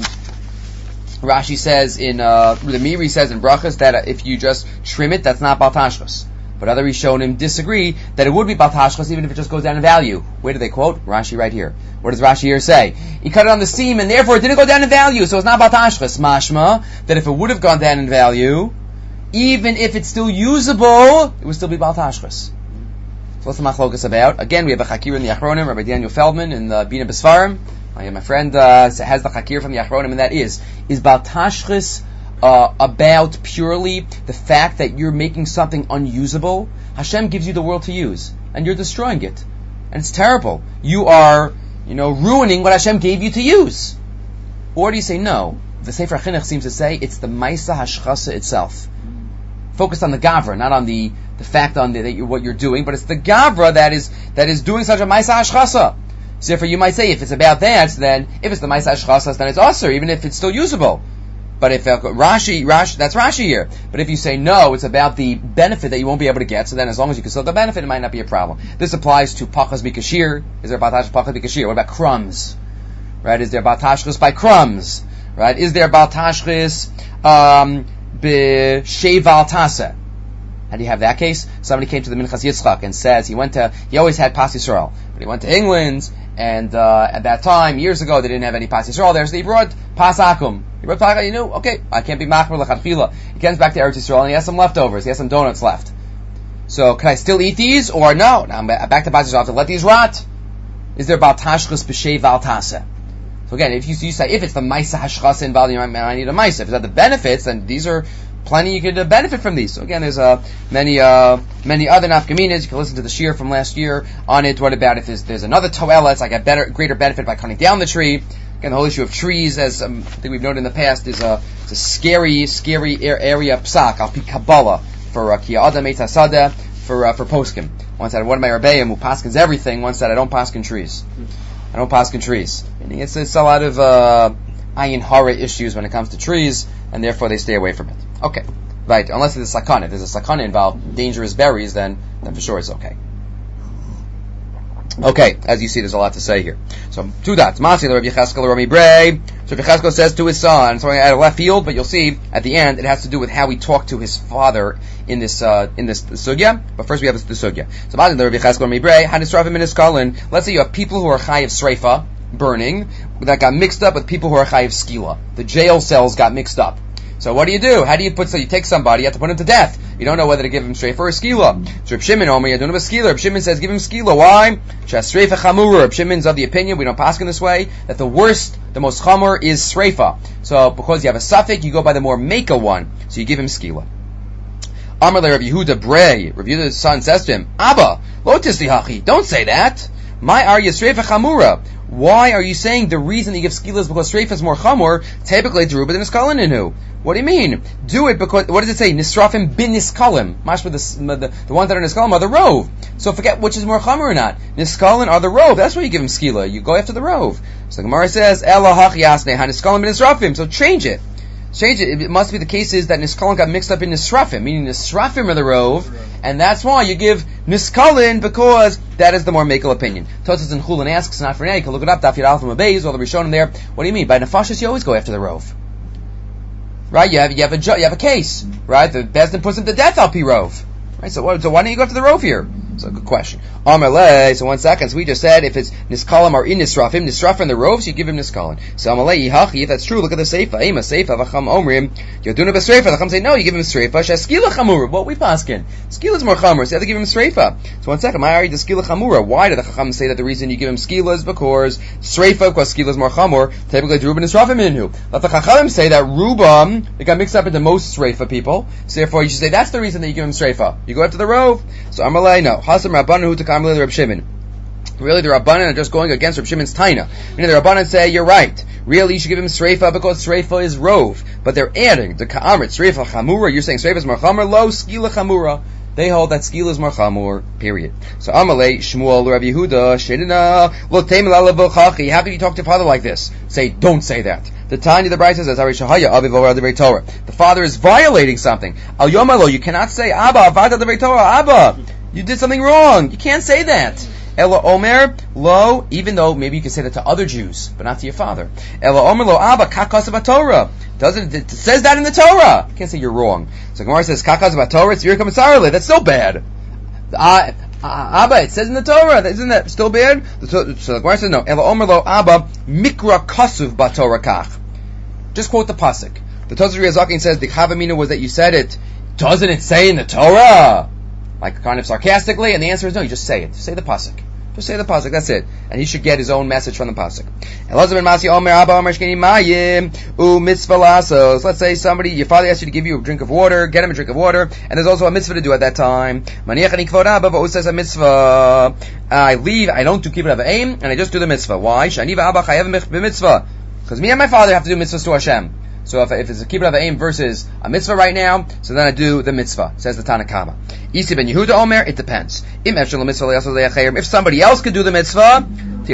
Rashi says the Meiri says in Brachas that if you just trim it, that's not Bal Tashchis. But other Rishonim disagree that it would be Bal Tashchis even if it just goes down in value. Where do they quote? Rashi right here. What does Rashi here say? He cut it on the seam and therefore it didn't go down in value, so it's not Bal Tashchis. Mashma, that if it would have gone down in value, even if it's still usable, it would still be Bal Tashchis. So what's the machlokas about? Again, we have a chakir in the Achronim, Rabbi Daniel Feldman in the Bina B'Sfarim. My friend has the chakir from the Achronim, and that is Bal Tashchis about purely the fact that you're making something unusable? Hashem gives you the world to use, and you're destroying it. And it's terrible. You are, ruining what Hashem gave you to use. Or do you say no? The Sefer Chinuch seems to say it's the Maisa Hashchasa itself. Focused on the Gavra, not on the fact on what you're doing, but it's the Gavra that is doing such a Maisa Hashchasa. So therefore you might say, if it's about that, then if it's the Maisa Hashchasa, then it's Asur, even if it's still usable. But if Rashi, that's Rashi here. But if you say no, it's about the benefit that you won't be able to get, so then as long as you can still get the benefit, it might not be a problem. This applies to Pachas B'Kashir. Is there Bal Tashchis Pachas B'Kashir? What about crumbs? Right? Is there Bal Tashchis by crumbs? Right? Is there Bal Tashchis B'Sheval Tasa? How do you have that case? Somebody came to the Minchas Yitzchak and says he always had Pas Yisrael, but he went to England, and at that time, years ago, they didn't have any Pas Yisrael there, so he brought Pas Akum. He brought Pas Akum, okay, I can't be Machmer L'Chadchila. He comes back to Eretz Yisrael and he has some leftovers, he has some donuts left. So, can I still eat these, or no? Now I'm back to Pas Yisrael, I have to let these rot. Is there Bal Tashchis B'Shei Val Tasa? So again, if you say, if it's the Maisa Hashchasa involved, I need a Maisa. If it's not the benefits, then these are plenty you could benefit from these. So again, there's many other nafkaminas. You can listen to the shiur from last year on it. What about if there's another toela? It's like a greater benefit by cutting down the tree. Again, the whole issue of trees, as I think we've noted in the past, is a scary area psak, al pi Kabbalah, for Ki Adam Eitz Hasada, for poskim. One side, one of my Rebbeim who paskins everything. One side, I don't paskin trees. I don't paskin trees. Meaning it's a lot of ayin hara issues when it comes to trees, and therefore they stay away from it. Okay, right. Unless there's a sakana. If there's a sakana involved, dangerous berries, then for sure it's okay. Okay, as you see, there's a lot to say here. So, 2 dots. Masi Rabbi Yecheskel Rami Bray. So Rabbi Yecheskel says to his son, so at a left field, but you'll see at the end it has to do with how he talked to his father in this sugya. But first we have the sugya. So Masi Rabbi Yecheskel Rami Bray. Hanisrafim in his kolin. Let's say you have people who are chayiv sreifa, burning, that got mixed up with people who are chayiv skila. The jail cells got mixed up. So what do you do? How do you you take somebody, you have to put him to death. You don't know whether to give him streifa or skila. So Reb Shimon, you don't have a skila. Reb Shimon says, give him skila. Why? Shas-streifa chamura. Reb Shimon's of the opinion, we don't pass in this way, that the worst, the most chamur is streifa. So because you have a suffix, you go by the more meka one. So you give him skila. Amar le Rav Yehuda Bray. Rav Yehuda's son says to him, Abba, lo tisli hachi. Don't say that. My arya streifa chamura. Why are you saying the reason you give skila is because streifa is more chamur? Typically, it's ruba than iskalin. What do you mean? Do it because, what does it say? Nisrafim bin niskalim. Mashma, the ones that are niskalim are the rove. So forget which is more chamur or not. Niskalim are the rove. That's why you give him skila. You go after the rove. So the Gemara says, Ela hach yasne ha niskalim bin nisrafim. So change it. It must be the case is that niskalim got mixed up in nisrafim, meaning nisrafim are the rove, and that's why you give niskalin because that is the more makel opinion. Tosas and Chulin asks, not for now, you can look it up, Daf Yud Aleph Amud Beis, all the Rishonim there. What do you mean? By nefashis you always go after the rove. Right? You have a case, right? The Bezdin puts him to death, Al Pi Rove. Right? So why don't you go after the rove here? It's a good question. Amalei, so 1 second. So we just said if it's niskalim or in nisrafim in the roves, you give him niskalim. So amalei yihachi, if that's true, look at the seifa. Ema seifa v'cham omrim yoduna b'sreifa. The cham say no, you give him sreifa. Sheskila chamura. What we paskin? Skila is more chamur, so you have to give him sreifa. So 1 second. I already the skila chamura. Why did the chacham say that the reason you give him skila is because sreifa, because skila is more chamur? Typically, ruba nisrafim inhu. Let the chachamim say that ruba they got mixed up into most sreifa people. So therefore, you should say that's the reason that you give him sreifa. You go after the rove. So amalei no. Hasam Rabbanu who takam le Reb Shimon. Really, the Rabbanan are just going against Reb Shimon's taina. Meaning the Rabbanan say, you're right. Really, you should give him sreifa because sreifa is rove. But they're adding the ka'amrit, sreifa chamura. You're saying sreifa is more chamur, lo, skila chamura. They hold that skila is more chamur, period. So Amalei, Shmuel, Rav Yehuda, Shedina, lo teimel ala v'chachi. How can you talk to your father like this? Say, don't say that. The Tanya, the Brayta says, the father is violating something. Al yomalo, you cannot say, Abba, avada devei Torah, Abba, you did something wrong. You can't say that. Ela Omer, lo, even though maybe you can say that to other Jews, but not to your father. Ela Omer, lo, Abba, kakas Torah. It says that in the Torah. You can't say you're wrong. So Gemara says, kakas Torah, it's Yirka Mitzarele. That's still bad. Abba, it says in the Torah. Isn't that still bad? So the Gemara says, no. Ela Omer, lo, Abba, mikra kasuv batorah kach. Just quote the pasuk. The Tosafos Riyazakin says the Chavamina was that you said it. Doesn't it say in the Torah? Like kind of sarcastically, and the answer is no. You just say it. Say the pasuk. Just say the pasuk. That's it. And he should get his own message from the pasuk. So let's say somebody, your father asks you to give you a drink of water. Get him a drink of water, and there's also a mitzvah to do at that time. Says a mitzvah. I leave. I don't do kibbut avayim, and I just do the mitzvah. Why? Because me and my father have to do mitzvahs to Hashem. So if it's a kibbut avayim versus a mitzvah right now, so then I do the mitzvah, says the Tanna Kama. Isi ben Yehuda Omer, it depends. If somebody else could do the mitzvah,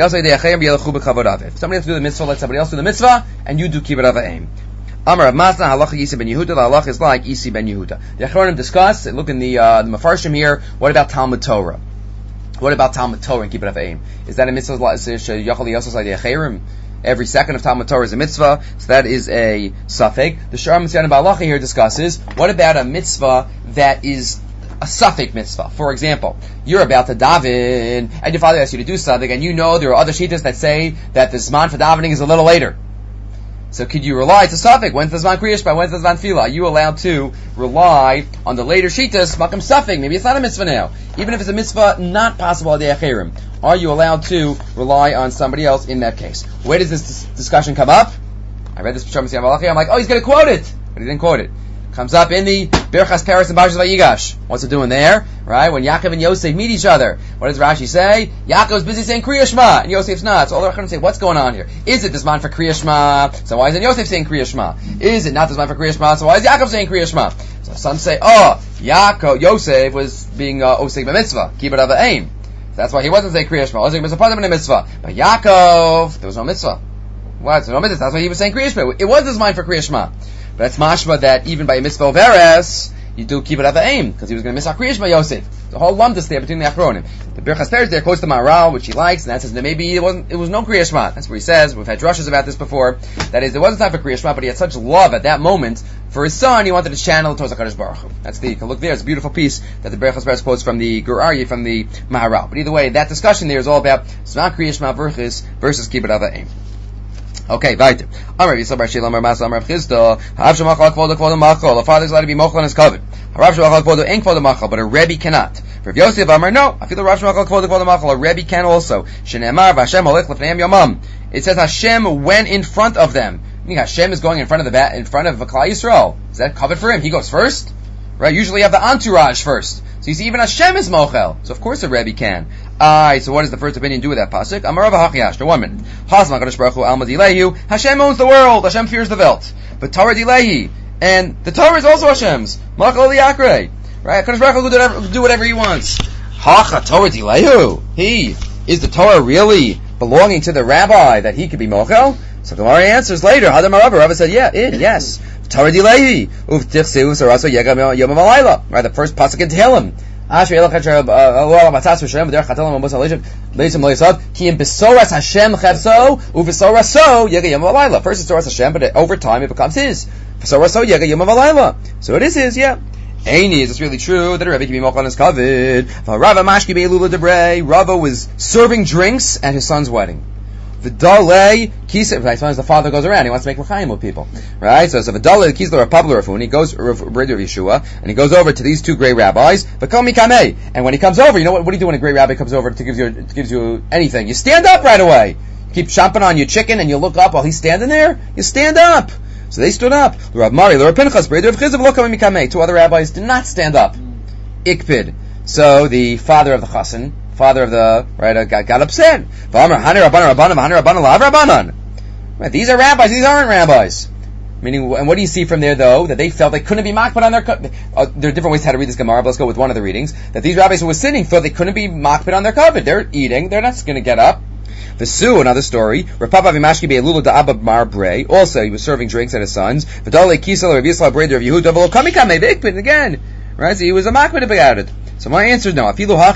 if somebody else to do the mitzvah, let somebody else do the mitzvah, and you do kibbut avayim. Amar Rav Masna halacha Isi ben Yehuda. The halacha is like Isi ben Yehuda. The Achronim discuss. Look in the Mefarshim here. What about Talmud Torah? What about Talmud Torah and kibbut avayim? Is that a mitzvah like Yachal Yosas like the Acherim? Every second of Talmud Torah is a mitzvah, so that is a suffix. The Shar Mitzvah Balacha here discusses, what about a mitzvah that is a suffix mitzvah? For example, you're about to daven, and your father asks you to do something, and you know there are other shittas that say that the zman for davening is a little later. So could you rely, it's a suffix, when's the zman kriyash by, when's the zman tefillah? Are you allowed to rely on the later shittas, makam suffix, maybe it's not a mitzvah now. Even if it's a mitzvah not possible at the acherim, are you allowed to rely on somebody else in that case? Where does this discussion come up? I read this B'Sham Siyam Malachi, I'm like, oh, he's going to quote it! But he didn't quote it. Comes up in the Birchas Peres and Parshas Vayigash. What's it doing there? Right? When Yaakov and Yosef meet each other, what does Rashi say? Yaakov's busy saying Kriya Shema, and Yosef's not. So all they're going to say, what's going on here? Is it this man for Kriya Shema? So why isn't Yosef saying Kriya Shema? Is it not this man for Kriya Shema? So why is Yaakov saying Kriya Shema? So some say, Yosef was being Oseg b'mitzvah, keep it of the aim. That's why he wasn't saying Kriya Shema. Oseg b'mitzvah in a mitzvah. But Yaakov, there was no mitzvah. What? So no mitzvah. That's why he was saying Kriya Shema. It was his mind for Kriya Shema. But that's mashma that even by a mitzvah of Eres, you do keep it at the aim, because he was going to miss Kriya Shema Yosef. The whole lumdus there between the Achronim. The Birchas Peres there quotes the Maharal, which he likes, and that says that maybe it was no Kriya Shema. That's where he says, we've had drushes about this before, that is, there wasn't time for Kriya Shema, but he had such love at that moment for his son, he wanted to channel towards HaKadosh Baruch Hu. You can look there, it's a beautiful piece that the Birchas Peres quotes from the Gur Aryeh, from the Maharal. But either way, that discussion there is all about Zman Kriya Shema versus keep it at the aim. Okay, weiter. Amar Yisrael Bar Shila Amar Masa Amar Chisda. Harav Shemachal Kvodo Kvodo Machal. A father is allowed to be Mochel on his covet. Harav Shemachal Kvodo ain't Kvodo Machal, but a Rebbe cannot. For Yosef Amar, no. I feel the Harav Shemachal Kvodo Kvodo Machal. A Rebbe can also. Shenemar Vashem Holech Lefneim Yomam. It says Hashem went in front of them. Meaning Hashem is going in front of Klal Yisrael. Is that covet for him? He goes first, right? Usually you have the entourage first. So you see, even Hashem is Mochel. So of course a Rebbe can. So what does the first opinion do with that pasuk? Amarav hachiyash. No, 1 minute. Hasma Kadosh Baruch Hu Alma Dilehu. Hashem owns the world. Hashem fears the Welt. But Torah Dilehi, and the Torah is also Hashem's. Machal Liakrei. Right? Kadosh Baruch Hu do whatever he wants. Hacha Torah Dilehu. Is the Torah really belonging to the rabbi that he could be Mochel? So the Gemara answers later. Hadam Rabba said, yes. Torah Dilehi. Uvtichseu Saraso Yegam Yom Alayla. Right? The first pasuk in Tehillim. Hashem Besoras Hashem Chevso Uvesoraso Yega Yom Alayla. First it's Soras Hashem, but over time it becomes his. Soraso Yega Yom Alayla. So it is his, yeah. Aini, is this really true that a Rebbe can be Mochel on his covet? Rava was serving drinks at his son's wedding. The Dalei Kisa, right? Sometimes the father goes around, he wants to make l'chaim with people, right? So the Dalei Kisla Rapabla Rafun, he goes Breder of Yeshua, and he goes over to these two great rabbis. V'kol mikamei, and when he comes over, you know what do you do when a great rabbi comes over to gives you anything? You stand up right away. You keep chomping on your chicken, and you look up while he's standing there. You stand up. So they stood up. The Rav Mari, the Rav Pinchas, Breder of Chizav, v'lo kol mikamei. Two other rabbis did not stand up. Ikpid. So the father of the chassan, father of the got upset. Right, these are rabbis. These aren't rabbis. Meaning, and what do you see from there though? That they felt they couldn't be makbid on their. There are different ways how to read this Gemara. But let's go with one of the readings. That these rabbis who were sitting thought they couldn't be makbid on their covet. They're eating. They're not going to get up. Vesu, another story. Also, he was serving drinks at his sons. Again, right? So he was a makbid about it. So my answer is no.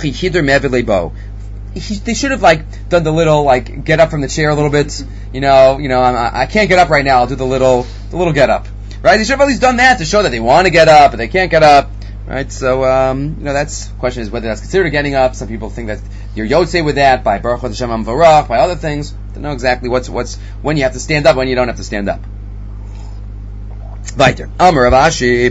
They should have done the little get up from the chair a little bit. I can't get up right now. I'll do the little get up. Right? They should have at least done that to show that they want to get up, but they can't get up. Right? So that's the question is whether that's considered getting up. Some people think that you're yotzei with that by Baruch Hashem Varach, by other things. Don't know exactly what's when you have to stand up, when you don't have to stand up. Weiter. Amar Rav Ashi.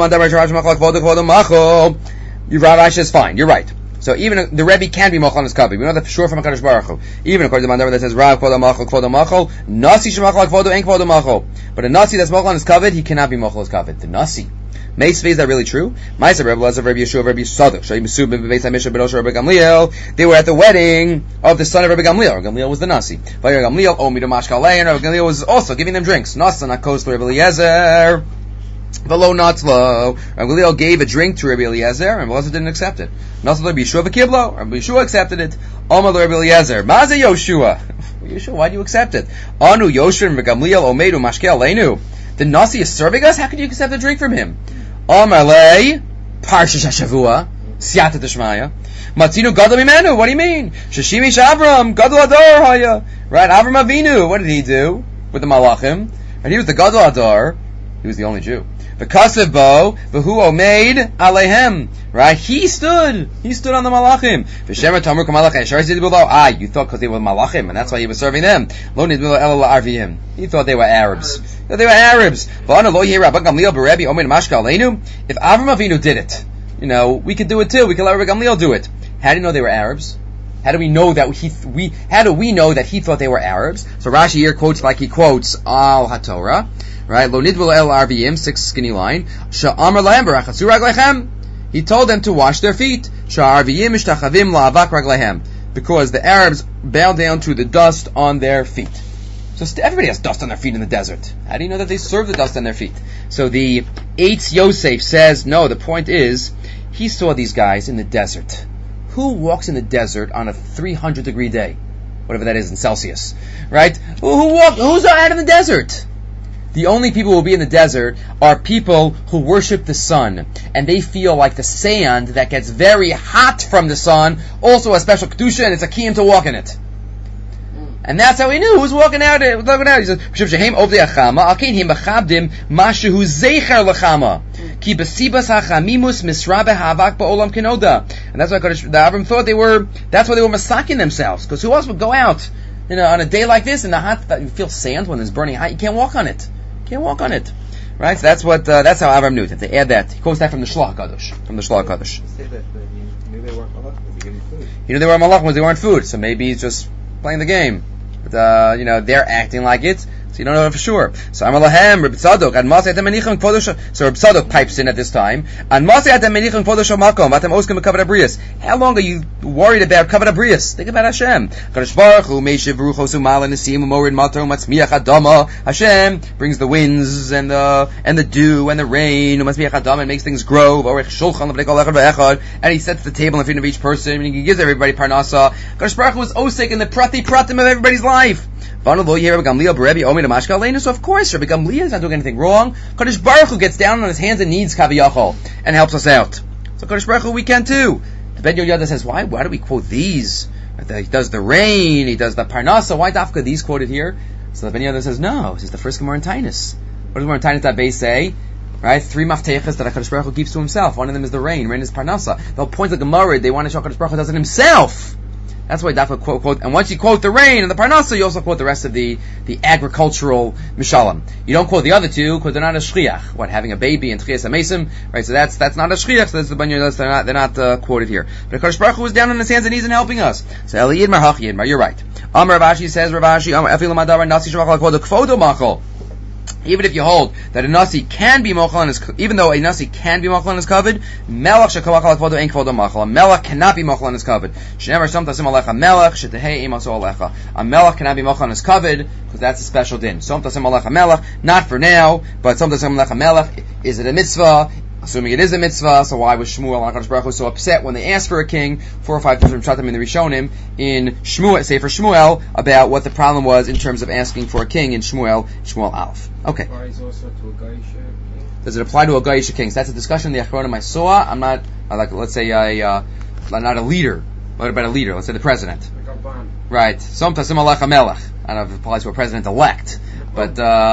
Rav Ashi is fine. You're right. So even the Rebbe can be Mochel on his covet. We know that for sure from HaKadosh Baruch Hu. Even according to the Mandar that says Rav Kvodo Machal, Nasi Shemachal Kvodo Ein Kvodo Machal. But a Nasi that's Mochel on his covet, he cannot be Mochel on his covet. The Nasi. Meisvei, is that really true? Ma'aser Rebbe Lazar, Rebbe Yeshua, Rebbe Yisodach, Shai Mesub, Bebeis HaMisha, Ben Osher, Rebbe Gamliel. They were at the wedding of the son of Rebbe Gamliel. Gamliel was the Nasi. Vayir Gamliel, Omido Mashkalei, and Rebbe Gamliel was also giving them drinks. Nasa Nakos to Rebbe Eliezer. Velo Natzlo. Rebbe Gamliel gave a drink to Rebbe Eliezer, and Eliezer didn't accept it. Natzlo Rebbe Yeshua v'Kiblo. Rebbe Yeshua accepted it. Omar Rebbe Eliezer. Maze Yoshua. Yeshua, why do you accept it? Anu Yoshua and Rebbe Gamliel Omedu Mashkalei. The Nasi is serving us? How could you accept a drink from him? Amalei, Parsha Shavua, Siyata Deshmaya, Matzinu Gadol Mimenu. What do you mean? Shashimish Avram, Gadol Adar Haya. Right, Avram Avinu. What did he do with the Malachim? And he was the Gadol Adar. He was the only Jew. V'kasev bo, v'hu omeid alehem. Right, he stood on the Malachim. V'shemer Tamur Kamalach Eshar Zid below. You thought because they were Malachim, and that's why he was serving them. Lo nidbilo ela la'arvihim. He thought they were Arabs. They were Arabs. If Avram Avinu did it, we could do it too. We could let Rabbi Gamliel do it. How do you know they were Arabs? How do we know that how do we know that he thought they were Arabs? So Rashi here quotes like he quotes Al HaTorah, right? Lo nidvul el arviyim, 6 skinny line. Sha'amar lahem b'rachatzu raglechem. He told them to wash their feet. Sha'arviyim ishtachavim la'avak raglechem. Because the Arabs bow down to the dust on their feet. So everybody has dust on their feet in the desert. How do you know that they serve the dust on their feet? So the Eitz Yosef says, no, the point is, he saw these guys in the desert. Who walks in the desert on a 300-degree day? Whatever that is in Celsius. Right? Who's out in the desert? The only people who will be in the desert are people who worship the sun. And they feel like the sand that gets very hot from the sun also has special kedusha, and it's a kiyum to walk in it. And that's how he knew who's walking out. He says, and that's why the Avram thought that's why they were masaking themselves. Because who else would go out, on a day like this in the hot, you feel sand when it's burning hot, you can't walk on it. Right? So that's how Avram knew it. They add that. He quotes that from the Shlach HaKadosh. He knew they were malachim because they weren't food. So maybe he's just playing the game. But, they're acting like it. So you don't know it for sure. So Amar Lahem, Reb Tzadok, and Masei atem menichim kvodosh. So Reb Tzadok pipes in at this time. And Masei atem menichim kvodosh makom. Vatem oskim kavod abrius. How long are you worried about kavod abrius? Think about Hashem. Kadosh Baruch Hu meishiv ruchos u'mal nesim u'morid mato matzmiach adama. Hashem brings the winds and the dew and the rain. U'matzmiach adama, and makes things grow. V'orech shulchan l'vnei echad ve'echad. And he sets the table in front of each person, and he gives everybody parnasa. Kadosh Baruch Hu is osik in the pratim of everybody's life. So of course, Rabbi Gamliel is not doing anything wrong. Kadosh Baruch Hu gets down on his hands and knees kaviyachol and helps us out. So Kadosh Baruch Hu, we can too. The Ben Yehoyada says, why do we quote these? He does the rain, he does the parnasa. Why dafka these quoted here? So the Ben Yehoyada says, no, this is the first Gemara in Tainus. What does Gemara in Tainus that base say? Right, 3 maftechas that HaKadosh Baruch Hu gives to himself. One of them is the rain is parnasa. The whole point of the Gemara, they want to show HaKadosh Baruch Hu does it himself. That's why Dafka quote, and once you quote the rain and the parnasa, you also quote the rest of the agricultural mishalim. You don't quote the other two because they're not a shchiach. What, having a baby and tchias amesim, right? So that's not a shchiach. So that's the banyadas. They're not quoted here. But HaKadosh Baruch Hu was down on his hands and knees and helping us. So Eli Yidmar Hach Yidmar, you're right. Amar Rav Ashi says, Rav Ashi, Amar Efil Madar Nasi Shavach Lakvodo Kvodo Machol. Even if you hold that a nasi can be mochel on his, even though a nasi can be mochel on his covered, melach shekovach kvodo ein kvodo machal. A melach cannot be mochel on his covered. Shenever some tasim alecha melach shetehei imaso alecha. A melach cannot be mochel on his covered because that's a special din. Some tasim alecha melach, not for now, but some tasim alecha melach. Is it a mitzvah? Assuming it is a mitzvah, so why was Shmuel and HaKadosh Baruch Hu so upset when they asked for a king? 4 or 5 different shatim in the Rishonim in Shmuel, say for Shmuel, about what the problem was in terms of asking for a king in Shmuel Aleph. Okay. Does it apply to a Gaisha king? So that's a discussion in the Achronim I saw. I'm not, let's say, not a leader. What about a leader? Let's say the president. Right. Som tasim alecha melech. I don't know if it applies to a president-elect. But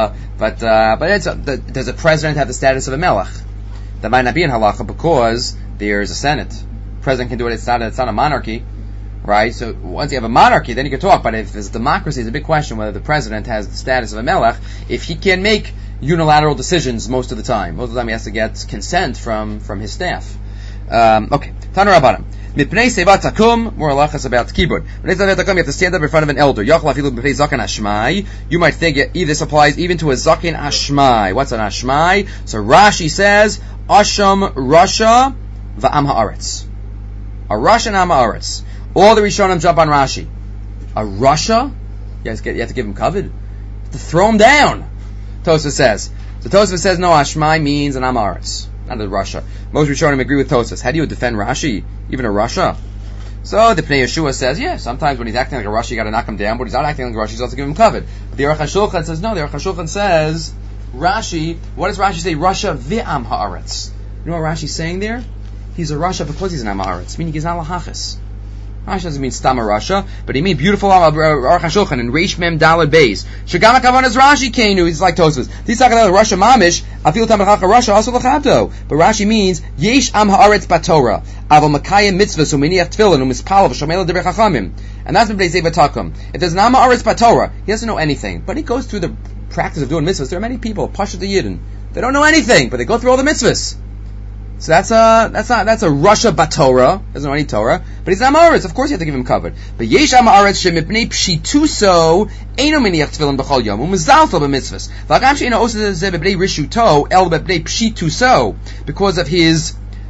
does a president have the status of a melech? That might not be in halacha because there's a Senate. The president can do it. It's not a monarchy, right? So once you have a monarchy, then you can talk. But if there's democracy, it's a big question whether the president has the status of a melech. If he can make unilateral decisions most of the time he has to get consent from his staff. Okay, Tanu Rabbanim. Mipnei Seivat Takum, more halachas about kibbud. Mipnei Seivat Takum, you have to stand up in front of an elder. Yachal afilu b'pnei zaken ashmai. You might think this applies even to a zaken ashmai. What's an ashmai? So Rashi says, Asham Rasha va'am haaretz. A Rasha and am haaretz. All the Rishonim jump on Rashi. A Rasha? You have to give him kavod. You have to throw him down. Tosfos says. So Tosfos says no, ashmai means an am haaretz. Not a Rasha. Most Rishonim agree with Tosfos. How do you defend Rashi? Even a Rasha? So the Pnei Yeshua says, yeah, sometimes when he's acting like a Rasha, you gotta knock him down, but he's not acting like a Rasha, you also give him kavod. But the Aruch HaShulchan says, no, the Aruch HaShulchan says, Rashi, what does Rashi say? Rasha v'am haaretz. You know what Rashi's saying there? He's a Rasha because he's an am haaretz, meaning he's not lahachas. Rashi doesn't mean stam a Rasha, but he means beautiful Aruch HaShulchan in Reish Mem Daled Beis. Shagam HaKavan is Rashi Kenu, he's like Tosfos. He's talking about Rasha Mamish, Afil Tam L'chacha Rasha also l'chabdo. But Rashi means, Yesh am haaretz batorah, aval makayim mitzvahs uminiach tefillin umispalav shomela deber chachamim. And that's Mipnei Seivat Takum. If there's an am haaretz batorah, he doesn't know anything, but he goes through the practice of doing mitzvahs. There are many people, Pashat the Yidden, they don't know anything, but they go through all the mitzvahs. So that's a Rasha Batorah, doesn't know any Torah, but he's Amaretz, of course you have to give him covered. But Yesh Amaretz Shemipnei Pshituso Eino Miniach Tefillin B'chol Yom Umizalto B'mitzvahs V'agam She'eno Osa Zeh B'bnei Rishuto El B'bnei Pshituso, because of his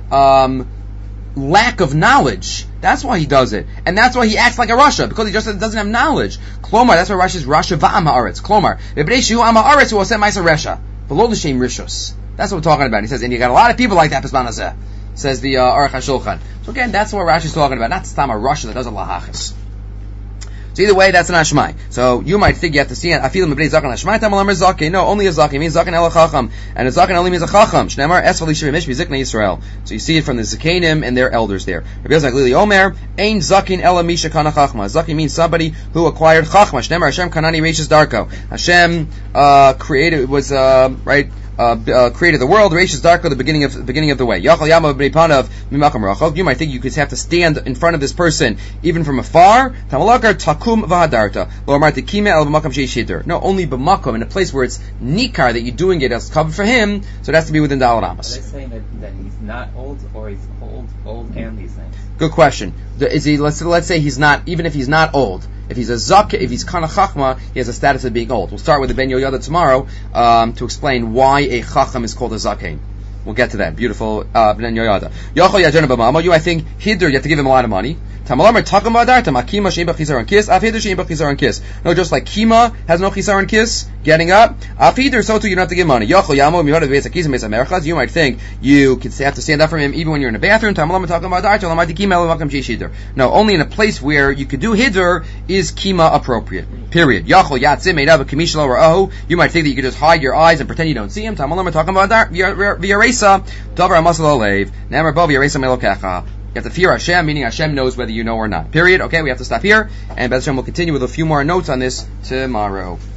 lack of knowledge. That's why he does it. And that's why he acts like a Rasha, because he just doesn't have knowledge. Klomar, that's why Rasha is Rasha Va'am Ha'aretz. Klomar, B'bnei Shehu Am Ha'aretz Hu Oseh Ma'aser Resha. V'lo L'shem Rishus. That's what we're talking about. He says, and you got a lot of people like that, Pisman Hazeh, says the Aruch HaShulchan. So again, that's what Rashi's talking about. Not Stam a Rasha that does a lahachis. So either way, that's an Ashmai. So you might think you have to see it. Afilim B'nei Zaken Ashmai, Tamalam Zaken. No, only a Zaken. Means Zaken El Chacham. And a Zaken only means a Chacham. Shnemar Esfali Shivimish Bizikna Yisrael. So you see it from the Zakenim and their elders there. Rabbi Yosef Lili Omer, Ein Zaken Ela Misha Kana Chachma. Zaken means somebody who acquired Chachma. Shnemar Hashem Kanani Reishis Darko. Hashem created created the world. Reishis Darko, the beginning of the way. Yachal Yama B'nei Panav Mimakam Rachov. You might think you could have to stand in front of this person even from afar. Tamalakar Takum Vahadarta. Lo Amar Tekime El B'makam Sheish Hider. No, only B'makom, in a place where it's Nikar that you're doing it as covered for him. So it has to be within Daled Amos. Are they saying that he's not old, or he's old and these things? Good question. Is he? Let's say he's not. Even if he's not old. If he's a Zakeh, if he's Kana Chachma, he has a status of being old. We'll start with the Ben Yoyada tomorrow to explain why a Chacham is called a Zakeh. We'll get to that. Beautiful Ben Yoyada. Yochel Yajana B'mamo. You, I think, Hidr, you have to give him a lot of money. Tamalamar Takam Badarta, Makima Shein B'ch Chisaron Kiss, Af Hidr Shein B'ch Chisaron Kiss. No, just like Kima has no Chisaron Kiss, getting up, Af Hidr, so too you don't have to give money. Yochel Yamo, Mihoda Vesa Kiss, Mesa Merchaz. You might think you could have to stand up from him even when you're in a bathroom. Tamalamar Takam Badarta, Lamati Kima El Makam Sheish Hidr. No, only in a place where you could do Hidr is Kima appropriate. Period. Yachol Yatzim made up a Kamishlo or Ohu. You might think that you could just hide your eyes and pretend you don't see him. Tamalamar Takam Badarta, V'yaresa, Davar Amasal Olev, Namar Bo V'yaresa Melokecha. You have to fear Hashem, meaning Hashem knows whether you know or not. Period. Okay, we have to stop here, and B'ez Hashem will continue with a few more notes on this tomorrow.